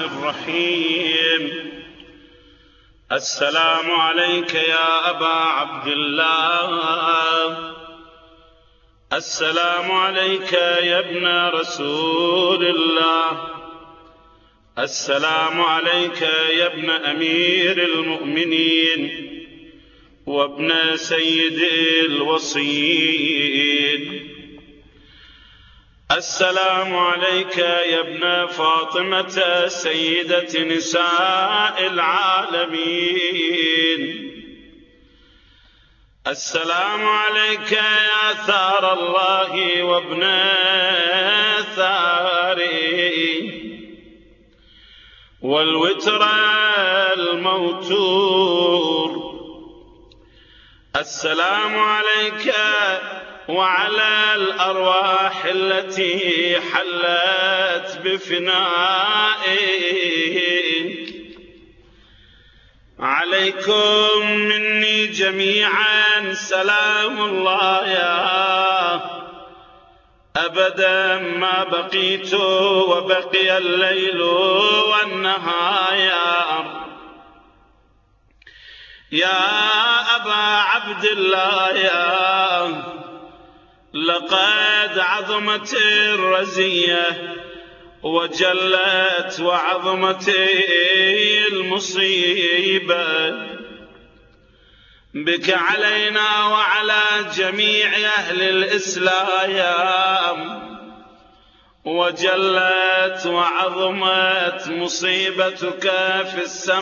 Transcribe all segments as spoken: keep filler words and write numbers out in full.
الرحيم. السلام عليك يا أبا عبد الله، السلام عليك يا ابن رسول الله، السلام عليك يا ابن أمير المؤمنين وابن سيد الوصيين، السلام عليك يا ابن فاطمة سيدة نساء العالمين، السلام عليك يا ثار الله وابن ثاره والوتر الموتور، السلام عليك وعلى الأرواح التي حلت بفنائك، عليكم مني جميعا سلام الله يا أبدا ما بقيت وبقي الليل والنهار. يا أبا عبد الله يا لقد عظمت الرزية وجلت وعظمت المصيبة بك علينا وعلى جميع أهل الإسلام، وجلت وعظمت مصيبتك في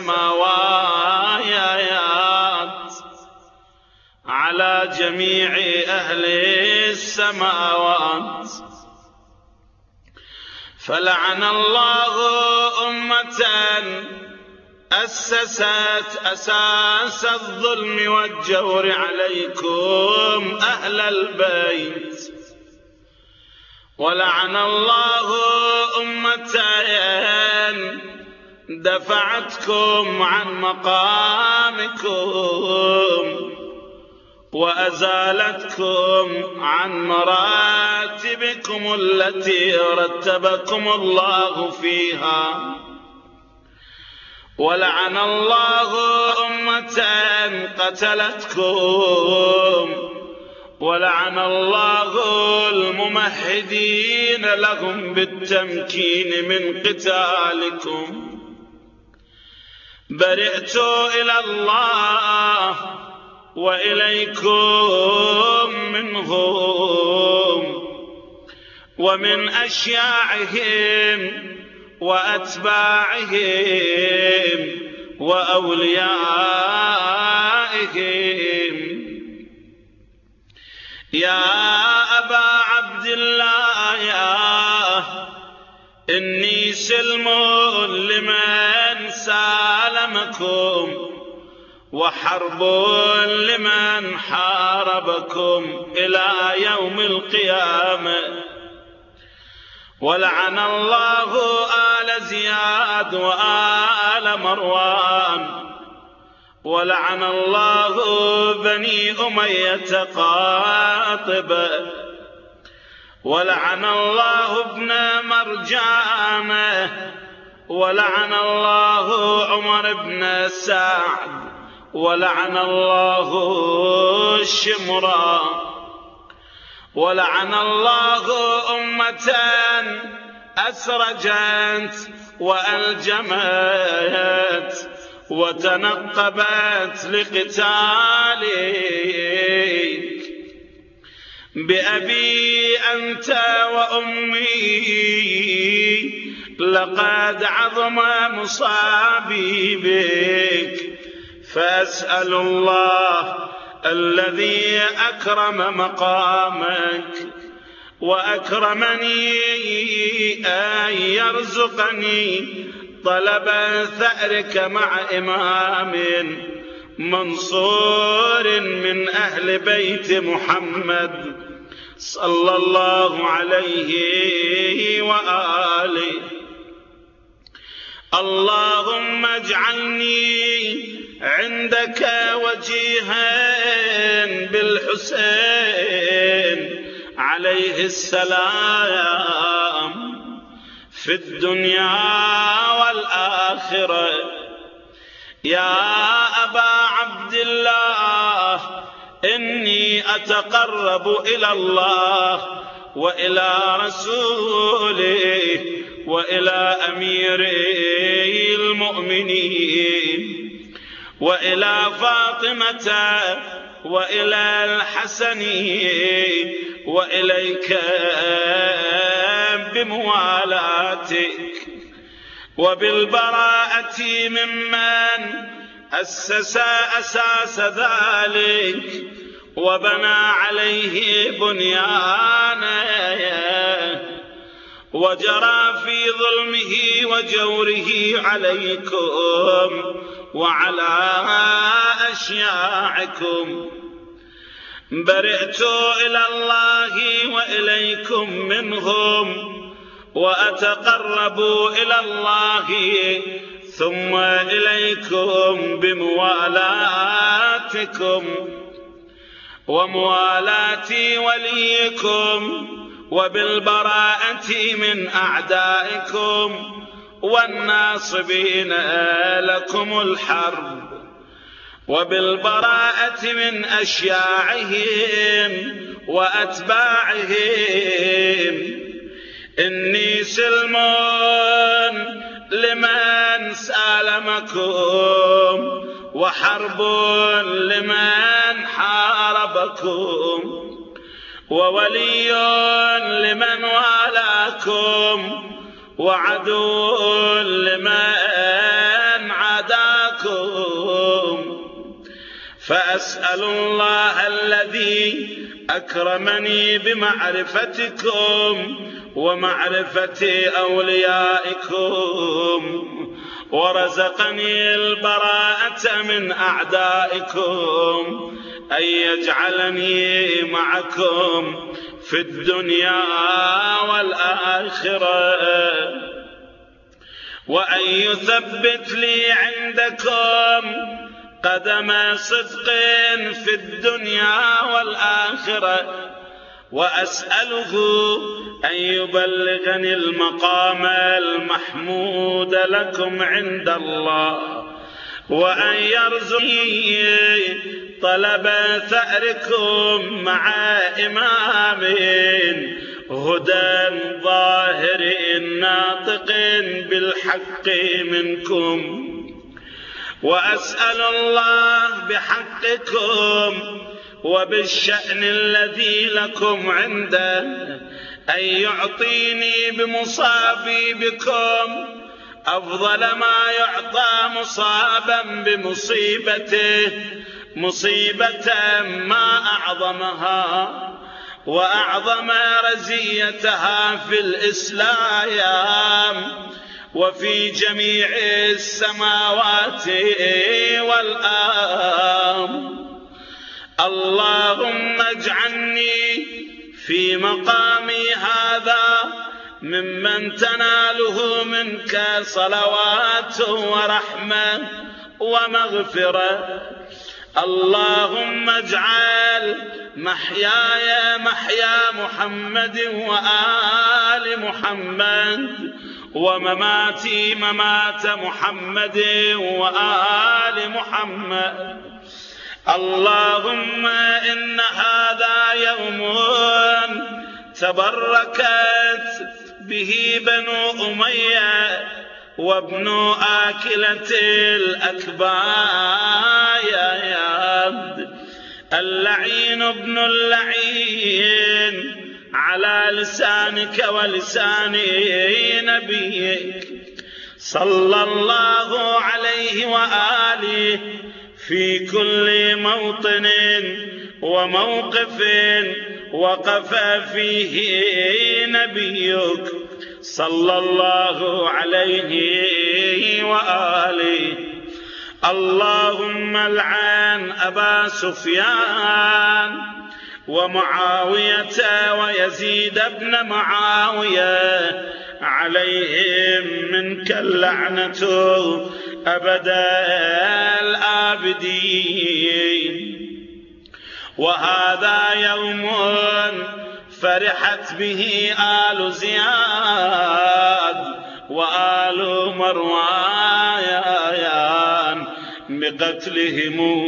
السماوات على جميع أهل السماوات. فلعن الله أمة أسست أساس الظلم والجور عليكم أهل البيت، ولعن الله أمة دفعتكم عن مقامكم وأزالتكم عن مراتبكم التي رتبكم الله فيها، ولعن الله أمة قتلتكم، ولعن الله الممهدين لهم بالتمكين من قتالكم. برئت إلى الله وإليكم منهم ومن أشياعهم وأتباعهم وأوليائهم. يا أبا عبد الله يا إني سلم لمن سالمكم وحرب لمن حاربكم إلى يوم القيامة. ولعن الله آل زياد وآل مروان، ولعن الله بني أمية قاطبة، ولعن الله ابن مرجانة، ولعن الله عمر بن سعد، ولعن الله الشمرا، ولعن الله أمة أسرجت وألجمت وتنقبت لقتالك. بأبي أنت وأمي لقد عظم مصابي بك، فأسأل الله الذي أكرم مقامك وأكرمني أن يرزقني طلب ثأرك مع إمام منصور من أهل بيت محمد صلى الله عليه وآله. اللهم اجعلني عندك وجيها بالحسين عليه السلام، في الدنيا والآخرة. يا أبا عبد الله إني أتقرب إلى الله وإلى رسوله وإلى أمير المؤمنين وإلى فاطمة وإلى الحسن وإليك بموالاتك وبالبراءة ممن أسس أساس ذلك وبنى عليه بنيانه وجرى في ظلمه وجوره عليكم وعلى أشياعكم. برئت إلى الله وإليكم منهم وأتقرب إلى الله ثم إليكم بموالاتكم وموالاة وليكم وبالبراءة من أعدائكم والناصبين لكم الحرب وبالبراءة من أشياعهم وأتباعهم. إني سلم لمن سالمكم وحرب لمن حاربكم وولي لمن والاكم وعدو لمن عاداكم. فأسأل الله الذي أكرمني بمعرفتكم ومعرفة أوليائكم ورزقني البراءة من أعدائكم أن يجعلني معكم في الدنيا والآخرة وأن يثبت لي عندكم قدم صدق في الدنيا والآخرة. وأسأله أن يبلغني المقام المحمود لكم عند الله وأن يرزقني طلب ثأركم مع إمام هدى ظاهر ناطق بالحق منكم. وأسأل الله بحقكم وبالشأن الذي لكم عنده أن يعطيني بمصابي بكم أفضل ما يعطى مصابا بمصيبته مصيبة ما أعظمها وأعظم رزيتها في الإسلام وفي جميع السماوات والأرض. اللهم اجعلني في مقامي هذا ممن تناله منك صلوات ورحمة ومغفرة. اللهم اجعل محياي محيا محمد وآل محمد ومماتي ممات محمد وآل محمد. اللهم إن هذا يوم تبركت به بنو أمية وابن آكلة الأكباد اللعين ابن اللعين على لسانك ولسان نبيك صلى الله عليه وآله في كل موطن وموقف وقف فيه نبيك صلى الله عليه وآله. اللهم العن أبا سفيان ومعاوية ويزيد بن معاوية عليهم منك اللعنة أبد الآبدين. وهذا يوم فرحت به آل زياد وآل مروان بقتلهم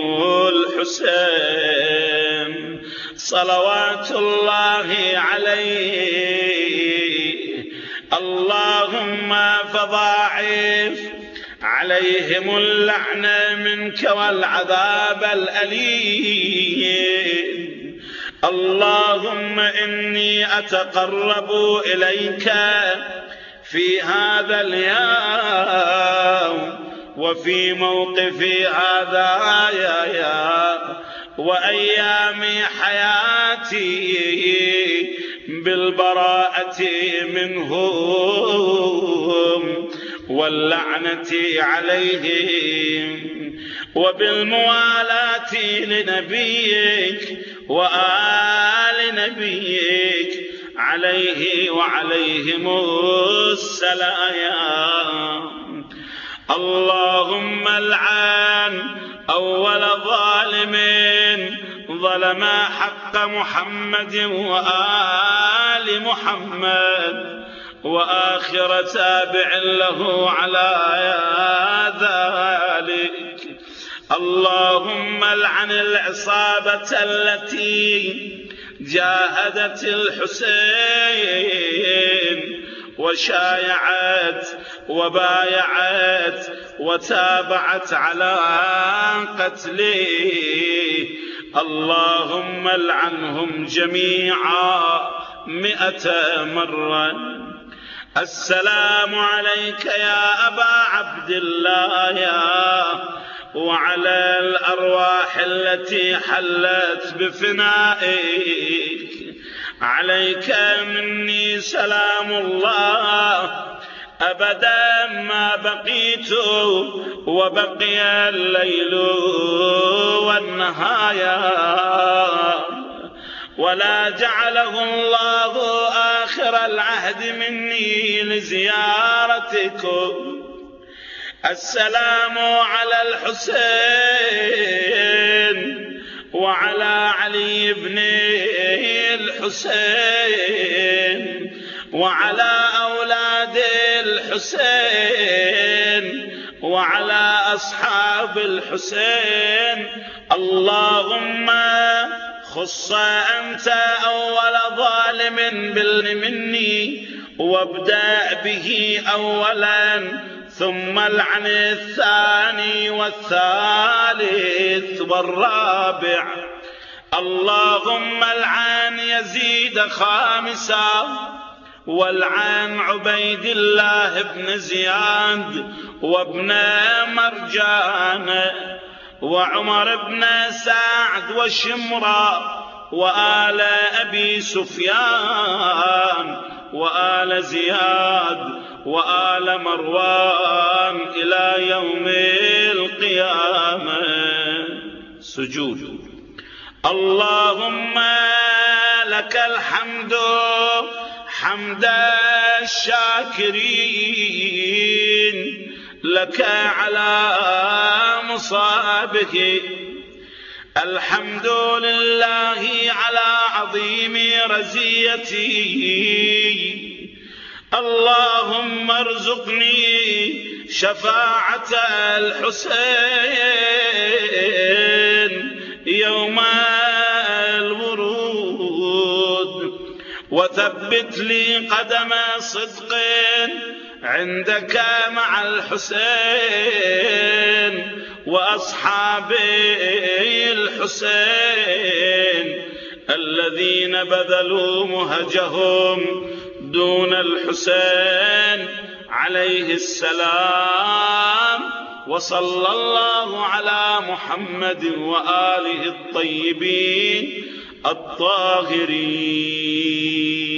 الحسين صلوات الله عليه. اللهم فضاعف عليهم اللعنة منك والعذاب الأليم. اللهم إني أتقرب إليك في هذا اليوم وفي موقفي هذا يا يا وأيام حياتي بالبراءة منهم واللعنة عليهم وبالموالاة لنبيك وآل نبيك عليه وعليهم السلام. اللهم العن أول ظالم ظلم حق محمد وآل محمد وآخر تابع له على ذلك. اللهم العن العصابة التي جاهدت الحسين وشايعت وبايعت وتابعت على قتله. اللهم العنهم جميعا مئة مرة. السلام عليك يا أبا عبد الله يا وعلى الأرواح التي حلت بفنائك. عليك مني سلام الله أبدا ما بقيت وبقي الليل والنهار، ولا جعله الله آخر العهد مني لزيارتكم. السلام على الحسين وعلى علي بن الحسين وعلى أولاد الحسين وعلى أصحاب الحسين. اللهم خص أنت أول ظالم بالمني وابدأ به أولا ثم العن الثاني والثالث والرابع. اللهم العن يزيد خامسا والعن عبيد الله بن زياد وابن مرجان وعمر بن سعد وشمرا وآل أبي سفيان وآل زياد وآل مروان إلى يوم القيامة. سجود. اللهم لك الحمد حمد الشاكرين لك على مصابه. الحمد لله على عظيم رزيته. اللهم ارزقني شفاعة الحسين يوم الورود وثبت لي قدم صدق عندك مع الحسين وأصحاب الحسين الذين بذلوا مهجهم دون الحسين عليه السلام. وصلى الله على محمد وآله الطيبين الطاهرين.